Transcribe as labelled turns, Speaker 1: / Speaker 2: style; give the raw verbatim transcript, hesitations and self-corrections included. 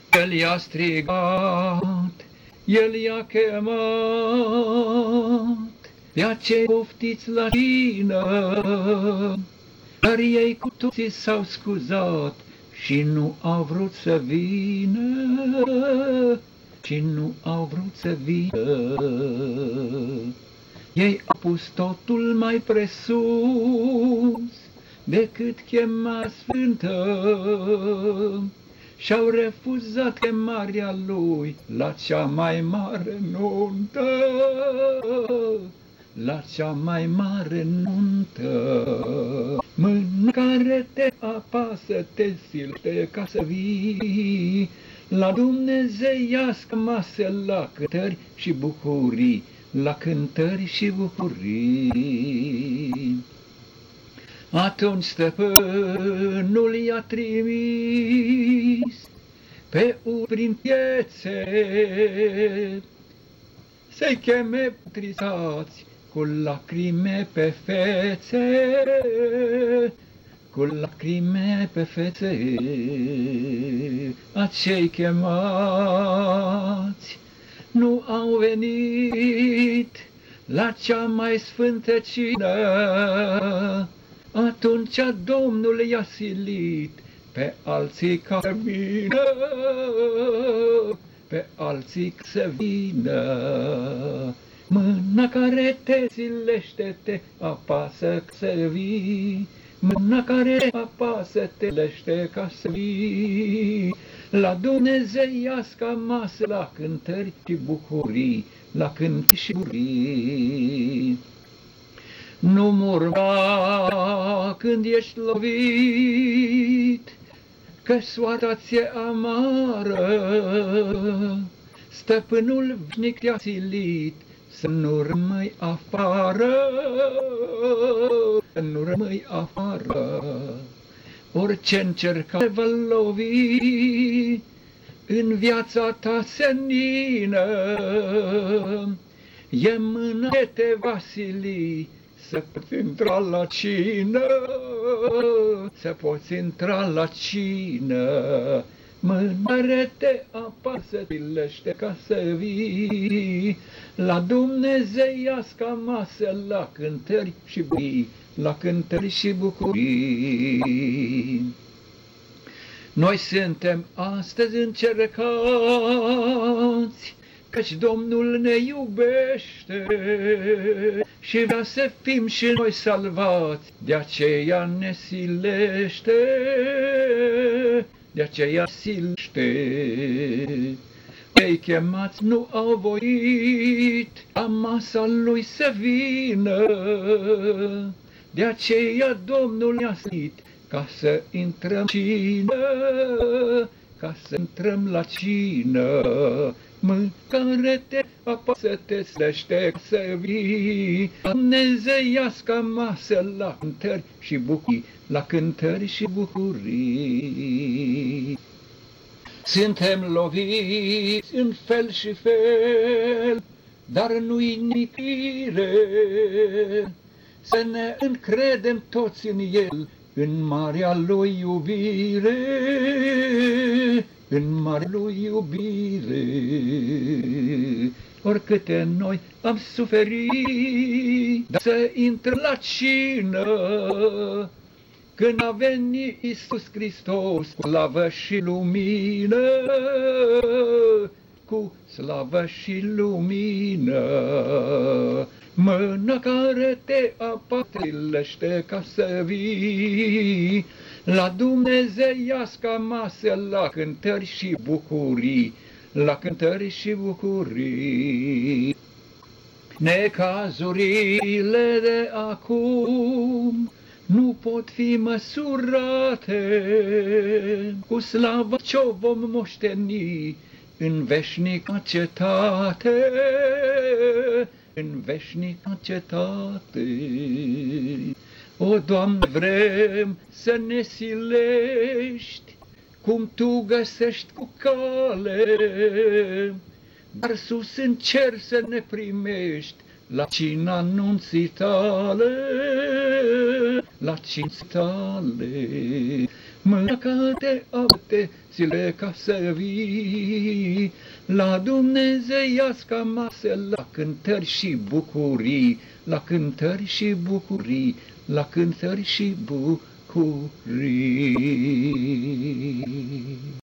Speaker 1: El i-a strigat, El i-a chemat, pe acei poftiți la cină, dar ei cu toții s-au scuzat și nu au vrut să vină, și nu au vrut să vină. Ei au pus totul mai presus decât chemarea sfântă și-au refuzat chemarea lui la cea mai mare nuntă, la cea mai mare nuntă. Mâna care te apasă te silte ca să vii la dumnezeiască masă, la cântări și bucurii, la cântări și bucurii. Atunci stăpânul i-a trimis pe un prin piețe să-i cheme tristați cu lacrime pe fețe, cu lacrime pe fețe. Acei chemați nu au venit la cea mai sfântă cină. Atunci Domnul i-a silit pe alții ca să vină, pe alții să vină. Mâna care te silește te apasă să vii, mâna care te apasă te lește ca să vii la dumnezeiasca masă, la cântări și bucurii, la cântări și bucurii. Nu murmura când ești lovit, că soarta ți-e amară. Stăpânul veșnic te-a silit să nu rămâi afară, să nu rămâi afară. Orice încercare va lovi în viața ta senină, e mâna ce te va sili să poți intra la cină, să poți intra la cină. Mâna care te apasă, silește ca să vii la dumnezeiasca masă, la cântări și bucurii, la cântări și bucurii. Noi suntem astăzi încercați, căci Domnul ne iubește și vrea să fim și noi salvați, de aceea ne silește, de aceea silește. Cei chemați nu au voit la masa lui să vină, de aceea Domnul ne-a silit ca să intrăm cină, ca să intrăm la cină. Mâna care te apasă te silește să vii la dumnezeiasca masă, la cântări și bucurii, la cântări și bucurii. Suntem loviți în fel și fel, dar nu-i nicire să ne încredem toți în El, în marea Lui iubire, în marea Lui iubire. Oricâte noi am suferit, dar să intrăm la cină, când a venit Iisus Hristos cu slavă și lumină, cu slavă și lumină. Mâna care te apasilește ca să vii la dumnezeiasca masă, la cântări și bucurii, la cântări și bucurii. Necazurile de acum nu pot fi măsurate cu slava ce-o vom moșteni în veșnică cetate, în veșnică cetate. O, Doamne, vrem să ne silești cum Tu găsești cu cale, dar sus în cer să ne primești la cina anunții Tale, la cinții Tale. mânacă-te apte zile ca să vii la dumnezeiasca masă, la cântări și bucurii, la cântări și bucurii, la cântări și bucurii.